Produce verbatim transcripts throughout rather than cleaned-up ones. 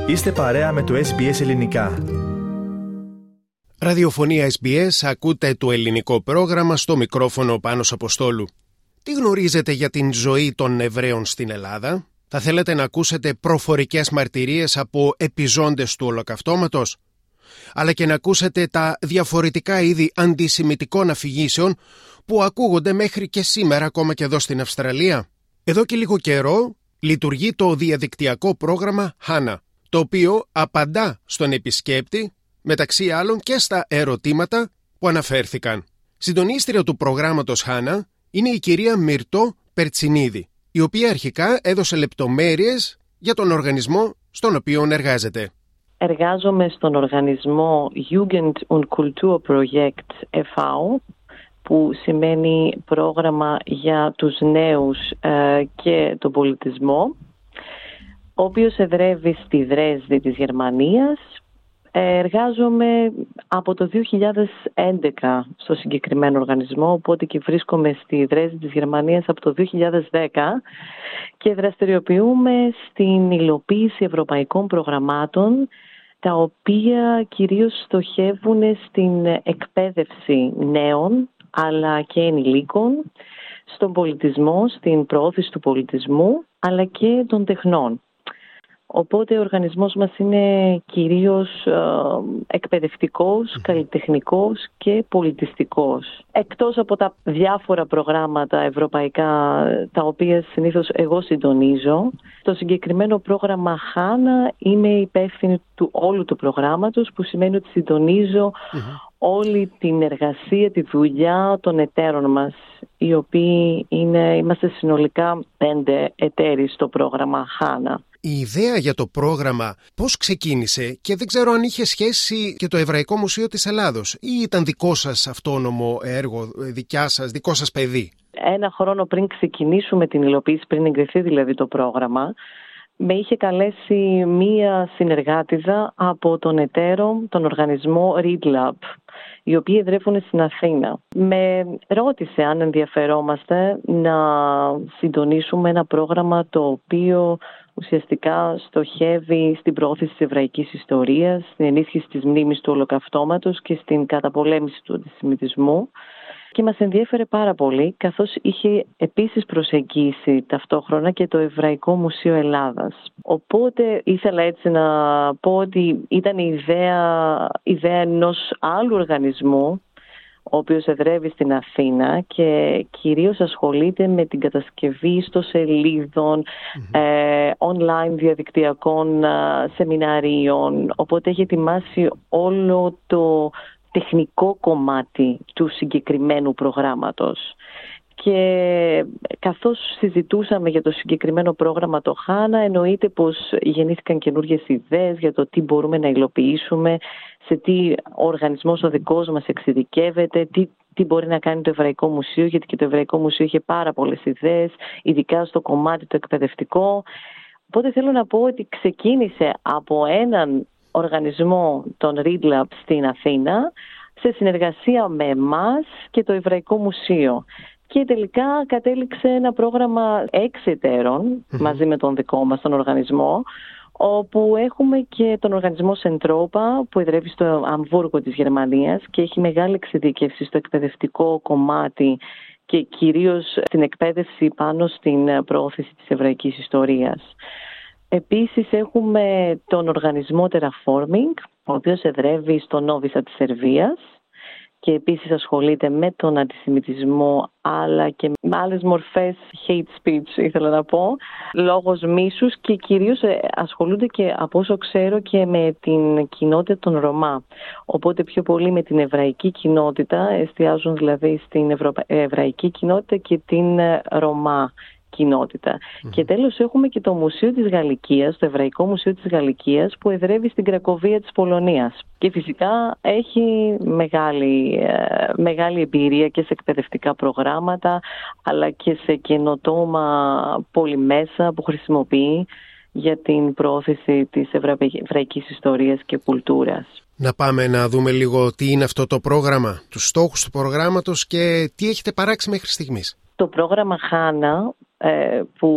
Είστε παρέα με το Ες Μπι Ες Ελληνικά. Ραδιοφωνία Ες Μπι Ες, ακούτε το ελληνικό πρόγραμμα, στο μικρόφωνο Πάνος Αποστόλου. Τι γνωρίζετε για την ζωή των Εβραίων στην Ελλάδα? Θα θέλετε να ακούσετε προφορικές μαρτυρίες από επιζώντες του Ολοκαυτώματος, αλλά και να ακούσετε τα διαφορετικά είδη αντισημιτικών αφηγήσεων που ακούγονται μέχρι και σήμερα ακόμα και εδώ στην Αυστραλία? Εδώ και λίγο καιρό λειτουργεί το διαδικτυακό πρόγραμμα Χάνα, το οποίο απαντά στον επισκέπτη, μεταξύ άλλων και στα ερωτήματα που αναφέρθηκαν. Συντονίστρια του προγράμματος Χάνα είναι η κυρία Μυρτώ Περτσινίδη, η οποία αρχικά έδωσε λεπτομέρειες για τον οργανισμό στον οποίο εργάζεται. Εργάζομαι στον οργανισμό Jugend und Kulturprojekt ι βι, που σημαίνει πρόγραμμα για τους νέους ε, και τον πολιτισμό, ο οποίος εδρεύει στη Δρέσδη της Γερμανίας. Εργάζομαι από το δύο χιλιάδες έντεκα στο συγκεκριμένο οργανισμό, οπότε και βρίσκομαι στη Δρέσδη της Γερμανίας από το δύο χιλιάδες δέκα και δραστηριοποιούμε στην υλοποίηση ευρωπαϊκών προγραμμάτων, τα οποία κυρίως στοχεύουν στην εκπαίδευση νέων αλλά και ενηλίκων, στον πολιτισμό, στην προώθηση του πολιτισμού αλλά και των τεχνών. Οπότε ο οργανισμός μας είναι κυρίως ε, εκπαιδευτικός, καλλιτεχνικός και πολιτιστικός. Εκτός από τα διάφορα προγράμματα ευρωπαϊκά, τα οποία συνήθως εγώ συντονίζω, το συγκεκριμένο πρόγραμμα Χάνα είμαι υπεύθυνη του όλου του προγράμματος, που σημαίνει ότι συντονίζω mm-hmm. όλη την εργασία, τη δουλειά των εταίρων μας, οι οποίοι είναι, είμαστε συνολικά πέντε εταίροι στο πρόγραμμα Χάνα. Η ιδέα για το πρόγραμμα πώς ξεκίνησε, και δεν ξέρω αν είχε σχέση και το Εβραϊκό Μουσείο της Ελλάδος, ή ήταν δικό σας αυτόνομο έργο, δικιά σας, δικό σας παιδί? Ένα χρόνο πριν ξεκινήσουμε την υλοποίηση, πριν εγκριθεί δηλαδή το πρόγραμμα, με είχε καλέσει μία συνεργάτιδα από τον εταίρο, τον οργανισμό ReadLab, οι οποίοι εδρεύουν στην Αθήνα. Με ρώτησε αν ενδιαφερόμαστε να συντονίσουμε ένα πρόγραμμα το οποίο ουσιαστικά στοχεύει στην προώθηση της εβραϊκής ιστορίας, στην ενίσχυση της μνήμης του Ολοκαυτώματος και στην καταπολέμηση του αντισημιτισμού. Και μας ενδιέφερε πάρα πολύ, καθώς είχε επίσης προσεγγίσει ταυτόχρονα και το Εβραϊκό Μουσείο Ελλάδας. Οπότε ήθελα έτσι να πω ότι ήταν η ιδέα, ιδέα ενός άλλου οργανισμού, ο οποίος εδρεύει στην Αθήνα και κυρίως ασχολείται με την κατασκευή ιστοσελίδων, mm-hmm. ε, online διαδικτυακών ε, σεμιναρίων. Οπότε έχει ετοιμάσει όλο το τεχνικό κομμάτι του συγκεκριμένου προγράμματος. Και καθώς συζητούσαμε για το συγκεκριμένο πρόγραμμα το Χάνα, εννοείται πως γεννήθηκαν καινούργιες ιδέες για το τι μπορούμε να υλοποιήσουμε, σε τι ο οργανισμός ο δικός μας εξειδικεύεται, τι, τι μπορεί να κάνει το Εβραϊκό Μουσείο, γιατί και το Εβραϊκό Μουσείο είχε πάρα πολλές ιδέες, ειδικά στο κομμάτι το εκπαιδευτικό. Οπότε θέλω να πω ότι ξεκίνησε από έναν οργανισμό, τον ReadLab στην Αθήνα, σε συνεργασία με εμάς και το Εβραϊκό Μουσείο. Και τελικά κατέληξε ένα πρόγραμμα έξι εταίρων, mm-hmm. μαζί με τον δικό μας τον οργανισμό, όπου έχουμε και τον οργανισμό Σεντρόπα, που εδρεύει στο Αμβούργο της Γερμανίας και έχει μεγάλη εξειδίκευση στο εκπαιδευτικό κομμάτι και κυρίως στην εκπαίδευση πάνω στην προώθηση της εβραϊκής ιστορίας. Επίσης έχουμε τον οργανισμό Terraforming, ο οποίος εδρεύει στο Νόβισα της Σερβίας και επίσης ασχολείται με τον αντισημιτισμό, αλλά και με άλλες μορφές hate speech, ήθελα να πω, λόγος μίσους, και κυρίως ασχολούνται και, από όσο ξέρω, και με την κοινότητα των Ρωμά. Οπότε πιο πολύ με την εβραϊκή κοινότητα, εστιάζουν δηλαδή στην ευρωπα... εβραϊκή κοινότητα και την Ρωμά κοινότητα. Mm-hmm. Και τέλος έχουμε και το Μουσείο της Γαλλικίας, το Εβραϊκό Μουσείο της Γαλλικίας, που εδρεύει στην Κρακοβία της Πολωνίας. Και φυσικά έχει μεγάλη, μεγάλη εμπειρία και σε εκπαιδευτικά προγράμματα, αλλά και σε καινοτόμα πολυμέσα που χρησιμοποιεί για την προώθηση της εβραϊκής ιστορίας και κουλτούρας. Να πάμε να δούμε λίγο τι είναι αυτό το πρόγραμμα, τους στόχους του προγράμματος και τι έχετε παράξει μέχρι στιγμής. Το πρόγραμμα Χάνα, που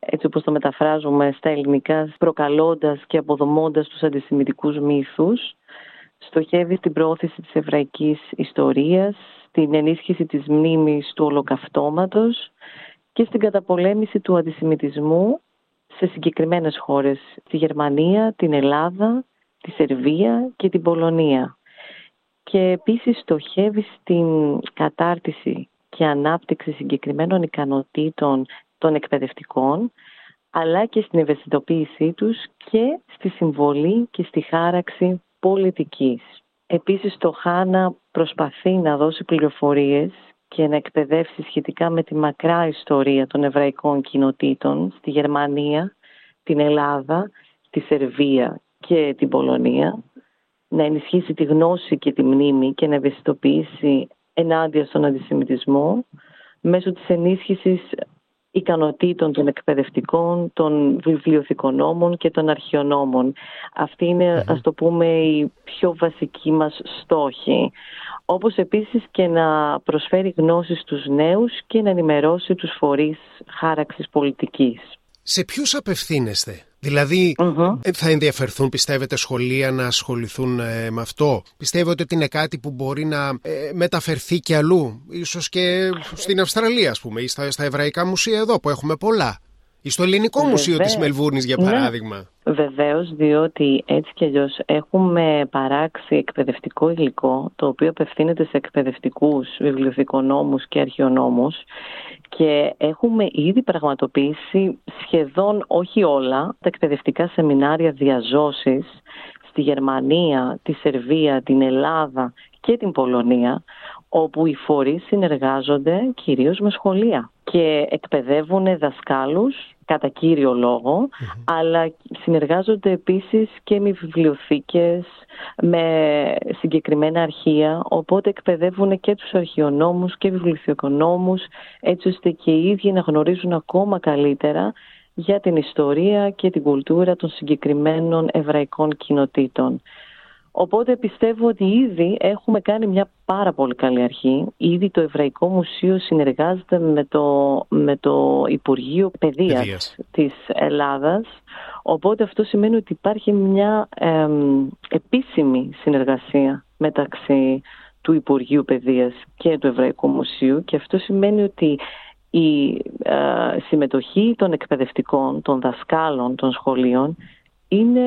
έτσι όπως το μεταφράζουμε στα ελληνικά, προκαλώντας και αποδομώντας τους αντισημιτικούς μύθους. Στοχεύει στην προώθηση της εβραϊκής ιστορίας, στην ενίσχυση της μνήμης του Ολοκαυτώματος και στην καταπολέμηση του αντισημιτισμού σε συγκεκριμένες χώρες, τη Γερμανία, την Ελλάδα, τη Σερβία και την Πολωνία. Και επίσης στοχεύει στην κατάρτιση και ανάπτυξη συγκεκριμένων ικανοτήτων των εκπαιδευτικών, αλλά και στην ευαισθητοποίησή τους και στη συμβολή και στη χάραξη πολιτικής. Επίσης το Χάνα προσπαθεί να δώσει πληροφορίες και να εκπαιδεύσει σχετικά με τη μακρά ιστορία των εβραϊκών κοινοτήτων στη Γερμανία, την Ελλάδα, τη Σερβία και την Πολωνία, να ενισχύσει τη γνώση και τη μνήμη και να ευαισθητοποιήσει ενάντια στον αντισημιτισμό μέσω της ενίσχυσης ικανοτήτων των εκπαιδευτικών, των βιβλιοθηκονόμων και των αρχαιονόμων. Αυτή είναι, ας το πούμε, η πιο βασική μας στόχη. Όπως επίσης και να προσφέρει γνώσεις στους νέους και να ενημερώσει τους φορείς χάραξης πολιτικής. Σε ποιους απευθύνεστε? Δηλαδή mm-hmm. θα ενδιαφερθούν, πιστεύετε, σχολεία να ασχοληθούν ε, με αυτό? Πιστεύετε ότι είναι κάτι που μπορεί να ε, μεταφερθεί και αλλού? Ίσως και στην Αυστραλία, ας πούμε, ή στα, στα εβραϊκά μουσεία εδώ που έχουμε πολλά. Ή στο ελληνικό Βεβαίως. Μουσείο της Μελβούρνης, για παράδειγμα. Ναι. Βεβαίως, διότι έτσι κι αλλιώς έχουμε παράξει εκπαιδευτικό υλικό, το οποίο απευθύνεται σε εκπαιδευτικούς βιβλιοθηκονόμους και αρχαιονόμους, και έχουμε ήδη πραγματοποιήσει σχεδόν, όχι όλα, τα εκπαιδευτικά σεμινάρια διαζώσης στη Γερμανία, τη Σερβία, την Ελλάδα και την Πολωνία, όπου οι φορείς συνεργάζονται κυρίως με σχολεία και εκπαιδεύουν δασκάλους κατά κύριο λόγο, mm-hmm. αλλά συνεργάζονται επίσης και με βιβλιοθήκες, με συγκεκριμένα αρχεία, οπότε εκπαιδεύουν και τους αρχαιονόμους και βιβλιοθηκονόμους, έτσι ώστε και οι ίδιοι να γνωρίζουν ακόμα καλύτερα για την ιστορία και την κουλτούρα των συγκεκριμένων εβραϊκών κοινοτήτων. Οπότε πιστεύω ότι ήδη έχουμε κάνει μια πάρα πολύ καλή αρχή. Ήδη το Εβραϊκό Μουσείο συνεργάζεται με το, με το Υπουργείο Παιδείας, Παιδείας της Ελλάδας. Οπότε αυτό σημαίνει ότι υπάρχει μια ε, επίσημη συνεργασία μεταξύ του Υπουργείου Παιδείας και του Εβραϊκού Μουσείου, και αυτό σημαίνει ότι η ε, συμμετοχή των εκπαιδευτικών, των δασκάλων, των σχολείων είναι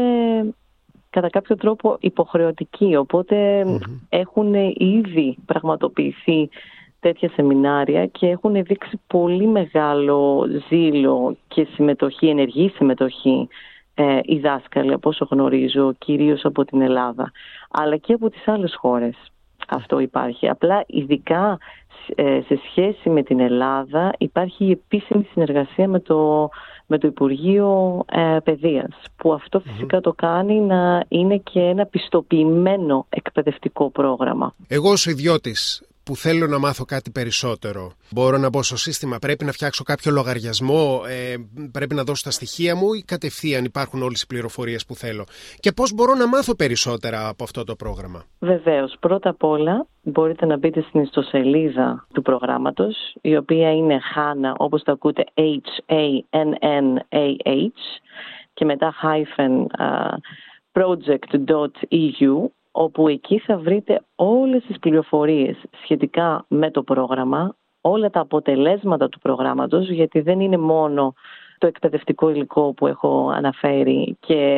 κατά κάποιο τρόπο υποχρεωτική, οπότε mm-hmm. έχουν ήδη πραγματοποιηθεί τέτοια σεμινάρια και έχουν δείξει πολύ μεγάλο ζήλο και συμμετοχή, ενεργή συμμετοχή ε, οι δάσκαλοι, από όσο γνωρίζω, κυρίως από την Ελλάδα, αλλά και από τις άλλες χώρες. Αυτό υπάρχει. Απλά ειδικά ε, σε σχέση με την Ελλάδα υπάρχει η επίσημη συνεργασία με το με το Υπουργείο ε, Παιδείας, που αυτό φυσικά mm-hmm. το κάνει να είναι και ένα πιστοποιημένο εκπαιδευτικό πρόγραμμα. Εγώ ως ιδιώτης που θέλω να μάθω κάτι περισσότερο, μπορώ να μπω στο σύστημα, πρέπει να φτιάξω κάποιο λογαριασμό, ε, πρέπει να δώσω τα στοιχεία μου, ή κατευθείαν υπάρχουν όλες οι πληροφορίες που θέλω? Και πώς μπορώ να μάθω περισσότερα από αυτό το πρόγραμμα? Βεβαίως, πρώτα απ' όλα μπορείτε να μπείτε στην ιστοσελίδα του προγράμματος, η οποία είναι Χάνα, όπως το ακούτε, H A N N A H, και μετά hyphen uh, project dot e u, όπου εκεί θα βρείτε όλες τις πληροφορίες σχετικά με το πρόγραμμα, όλα τα αποτελέσματα του προγράμματος, γιατί δεν είναι μόνο το εκπαιδευτικό υλικό που έχω αναφέρει και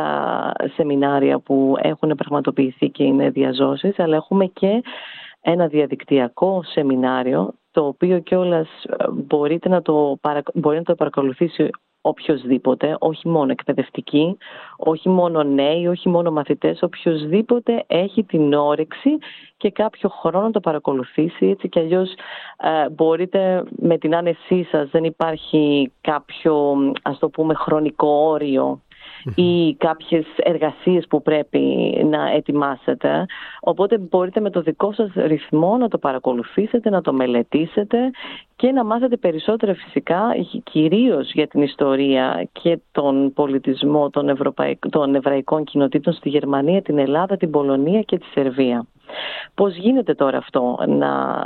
τα σεμινάρια που έχουν πραγματοποιηθεί και είναι διαζώσεις, αλλά έχουμε και ένα διαδικτυακό σεμινάριο, το οποίο κιόλας μπορείτε να το, παρα... μπορεί να το παρακολουθήσει οποιοσδήποτε, όχι μόνο εκπαιδευτικοί, όχι μόνο νέοι, όχι μόνο μαθητές, οποιοσδήποτε έχει την όρεξη και κάποιο χρόνο να το παρακολουθήσει. Έτσι κι αλλιώς ε, μπορείτε με την άνεσή σας, δεν υπάρχει κάποιο, ας το πούμε, χρονικό όριο ή κάποιες εργασίες που πρέπει να ετοιμάσετε. Οπότε μπορείτε με το δικό σας ρυθμό να το παρακολουθήσετε, να το μελετήσετε και να μάθετε περισσότερα φυσικά, κυρίως για την ιστορία και τον πολιτισμό των, Ευρωπαϊκ... των εβραϊκών κοινοτήτων στη Γερμανία, την Ελλάδα, την Πολωνία και τη Σερβία. Πώς γίνεται τώρα αυτό να,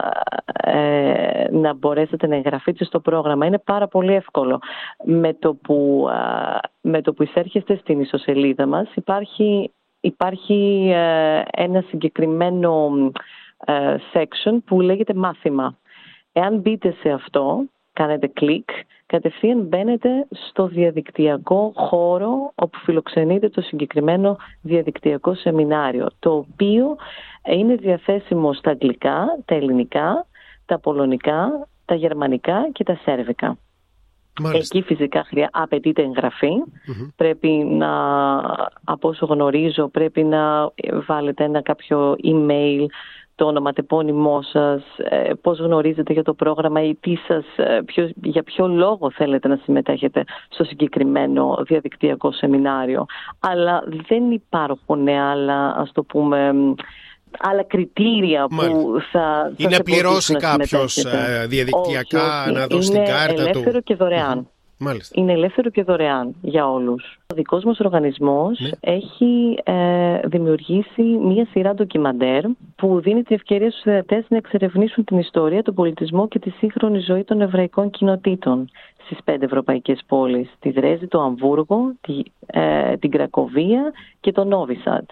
ε, να μπορέσετε να εγγραφείτε στο πρόγραμμα? Είναι πάρα πολύ εύκολο. Με το που, ε, με το που εισέρχεστε στην ιστοσελίδα μας υπάρχει, υπάρχει ε, ένα συγκεκριμένο ε, section που λέγεται μάθημα. Εάν μπείτε σε αυτό, κάνετε κλικ, κατευθείαν μπαίνετε στο διαδικτυακό χώρο όπου φιλοξενείτε το συγκεκριμένο διαδικτυακό σεμινάριο, το οποίο είναι διαθέσιμο στα αγγλικά, τα ελληνικά, τα πολωνικά, τα γερμανικά και τα σέρβικα. Μάλιστα. Εκεί φυσικά χρειά, απαιτείται εγγραφή. Mm-hmm. Πρέπει να, από όσο γνωρίζω, πρέπει να βάλετε ένα κάποιο email, το ονοματεπώνυμό σας, πώς γνωρίζετε για το πρόγραμμα ή τι σας, ποιο, για ποιο λόγο θέλετε να συμμετέχετε στο συγκεκριμένο διαδικτυακό σεμινάριο. Αλλά δεν υπάρχουν άλλα, ας το πούμε, άλλα κριτήρια που Μάλιστα. θα, θα είναι πληρώσει κάποιος διαδικτυακά, όχι, όχι. να δώσει την κάρτα του. Είναι ελεύθερο και δωρεάν. Mm-hmm. Μάλιστα. Είναι ελεύθερο και δωρεάν για όλους. Ο δικός μας οργανισμός ναι. έχει ε, δημιουργήσει μία σειρά ντοκιμαντέρ που δίνει την ευκαιρία στους θεατές να εξερευνήσουν την ιστορία, τον πολιτισμό και τη σύγχρονη ζωή των εβραϊκών κοινοτήτων στις πέντε ευρωπαϊκές πόλεις. Τη Δρέσδη, το Αμβούργο, τη, ε, την Κρακοβία και το Νόβι Σαντ.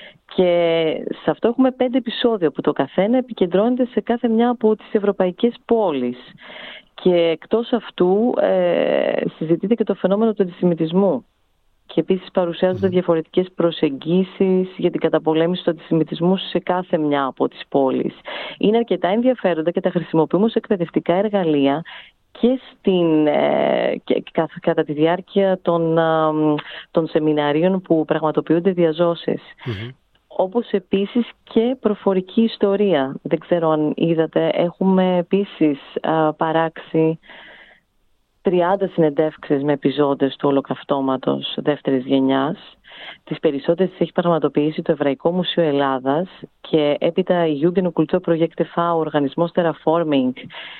Και σε αυτό έχουμε πέντε επεισόδια που το καθένα επικεντρώνεται σε κάθε μια από τις ευρωπαϊκές πόλεις. Και εκτός αυτού ε, συζητείται και το φαινόμενο του αντισημιτισμού. Και επίσης παρουσιάζονται mm. διαφορετικές προσεγγίσεις για την καταπολέμηση του αντισημιτισμού σε κάθε μια από τις πόλεις. Είναι αρκετά ενδιαφέροντα και τα χρησιμοποιούμε ως εκπαιδευτικά εργαλεία και, στην, ε, και κατά τη διάρκεια των, ε, των σεμιναρίων που πραγματοποιούνται διαζώσεις. Mm-hmm. Όπως επίσης και προφορική ιστορία. Δεν ξέρω αν είδατε, έχουμε επίσης α, παράξει τριάντα συνεντεύξεις με επιζώντες του Ολοκαυτώματος δεύτερης γενιάς. Τις περισσότερες τις έχει πραγματοποιήσει το Εβραϊκό Μουσείο Ελλάδας και έπειτα η Jugendkulturprojekt τι βι, ο οργανισμός Terraforming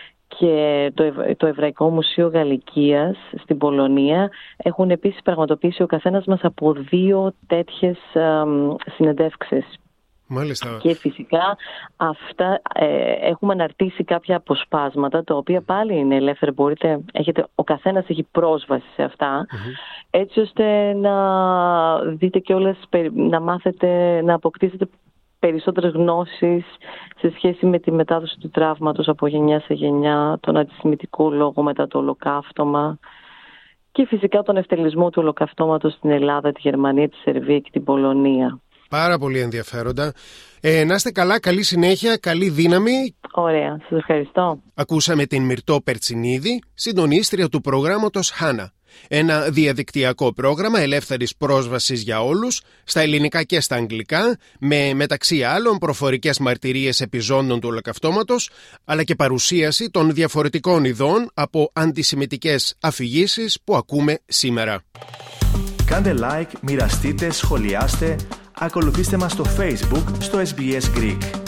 και το, Ευ... το Εβραϊκό Μουσείο Γαλλικίας στην Πολωνία έχουν επίσης πραγματοποιήσει ο καθένας μας από δύο τέτοιες α, συνεντεύξεις. Μάλιστα. Και φυσικά αυτά ε, έχουμε αναρτήσει κάποια αποσπάσματα τα οποία πάλι είναι ελεύθερα, μπορείτε, έχετε, ο καθένας έχει πρόσβαση σε αυτά mm-hmm. έτσι ώστε να δείτε και όλες, να μάθετε, να αποκτήσετε περισσότερες γνώσεις σε σχέση με τη μετάδοση του τραύματος από γενιά σε γενιά, τον αντισημιτικό λόγο μετά το Ολοκαύτωμα και φυσικά τον ευτελισμό του Ολοκαυτώματος στην Ελλάδα, τη Γερμανία, τη Σερβία και την Πολωνία. Πάρα πολύ ενδιαφέροντα. Ε, να είστε καλά, καλή συνέχεια, καλή δύναμη. Ωραία, σας ευχαριστώ. Ακούσαμε την Μυρτώ Περτσινίδη, συντονίστρια του προγράμματος Χάνα. Ένα διαδικτυακό πρόγραμμα ελεύθερης πρόσβασης για όλους, στα ελληνικά και στα αγγλικά, με μεταξύ άλλων προφορικές μαρτυρίες επιζώντων του Ολοκαυτώματος, αλλά και παρουσίαση των διαφορετικών ειδών από αντισημιτικές αφηγήσεις που ακούμε σήμερα. Κάντε like, μοιραστείτε, σχολιάστε, ακολουθήστε μας στο Facebook, στο ες μπι ες Greek.